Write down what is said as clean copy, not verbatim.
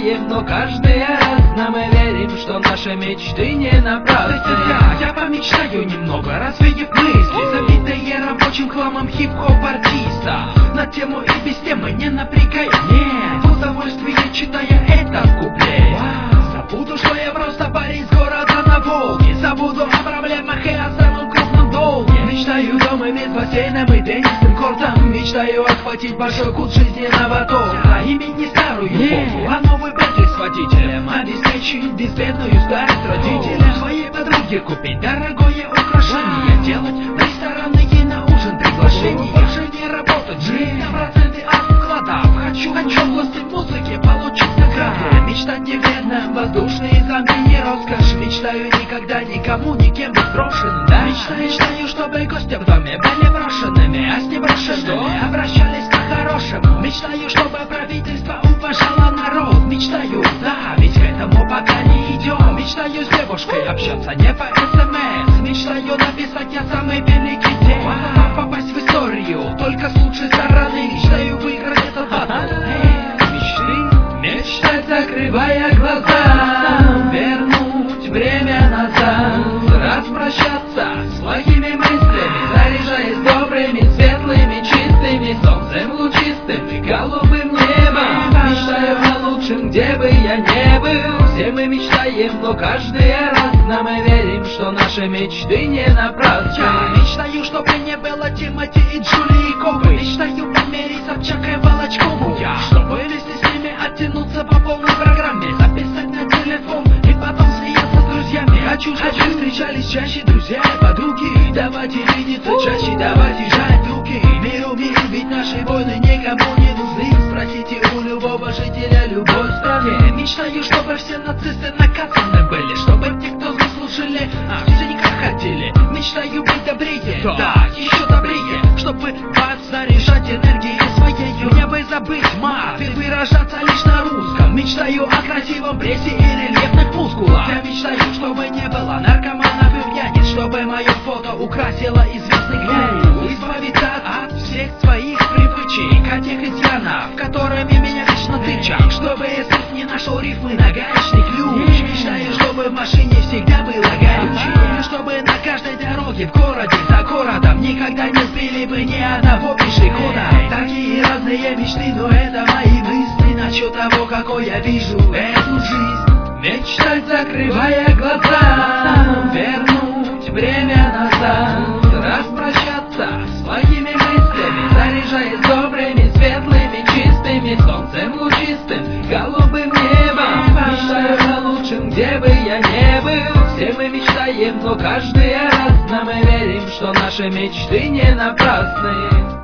мечтаем, но каждый раз, но мы верим, что наши мечты не напрасны. Я помечтаю немного, развеяв мысли, забитые рабочим хламом хип-хоп артиста. На тему и без темы не напрягая, нет, в удовольствие читая этот куплет. Забуду, что я просто парень с города на Волге, забуду о проблемах и о самом крупном долге. Мечтаю дома без бассейном и теннисным кортом, мечтаю отхватить большой кут жизненного тока. Иметь не старую Волгу, а новый Бентли с водителем, обеспечить безбедную старость родителям. Своей подруге купить дорогое украшение, делать в рестораны и на ужин приглашение. Больше не работать, жить на проценты от вклада. Хочу в власти музыки получить награду. Мечтать не вредно, воздушные замки не роскошь. Мечтаю никогда никому никем быть брошенным, да? Мечтаю, чтобы гости в доме были брошенными, а с неброшенными обращались по-хорошему. Мечтаю, чтобы правительство уважало народ. Мечтаю, да, ведь к этому пока не идем. Мечтаю с девушкой общаться не по СМС. Мечтаю написать я самый великий день, попасть в историю только с лучшей стороны. Мечтаю выиграть этот батл. Мечтать, закрывая глаза, вернуть время назад, распрощаться с плохими мыслями, заряжаясь добрыми, светлыми, чистыми солнцем лучистым и голубым небом. Мечтаю о лучшем, где бы я не был. Все мы мечтаем, но каждый раз, но мы верим, что наши мечты не напрасны. Я мечтаю, чтобы не было Тимати и Джулии Копы. Мечтаю померить Собчака и Волочкову. Чтобы вместе с ними оттянуться по полной программе, записать на телефон и потом смеяться с друзьями. Хочу, встречались чаще друзья и подруги. Давайте видеться чаще, давайте жать руки. Миру, ведь наши войны никому не нужны. Спросите у любого жителя любой страны. Мечтаю, чтобы все нацисты наказаны были, чтобы те, кто заслужили, все никак хотели. Мечтаю быть добрее, да, еще добрее, чтобы вас заряжать энергией своей. Мне бы забыть мат и выражаться лишь на русском. Мечтаю о красивом прессе и рельефных мускулах. Я мечтаю, чтобы не было наркоманов и пьяниц, чтобы мое фото украсило известный глянец. Избавиться от всех своих привычек, от тех изъянов, которыми меня вечно тычат, чтобы язык не нашел рифмы на гаечный ключ. Мечтаю, чтобы в машине всегда было горючее, чтобы на каждой дороге в городе за городом никогда не сбили бы ни одного пешехода. Такие разные мечты, но это мои мысли насчет того, какой я вижу эту жизнь. Мечтать, закрывая глаза, вернуть время назад, распрощаться с плохими мыслями, заряжаясь добрыми, светлыми, чистыми солнцем лучистым, голубым небом. Мечтаю о лучшем, где бы я не был. Все мы мечтаем, но каждый раз, но мы верим, что наши мечты не напрасны.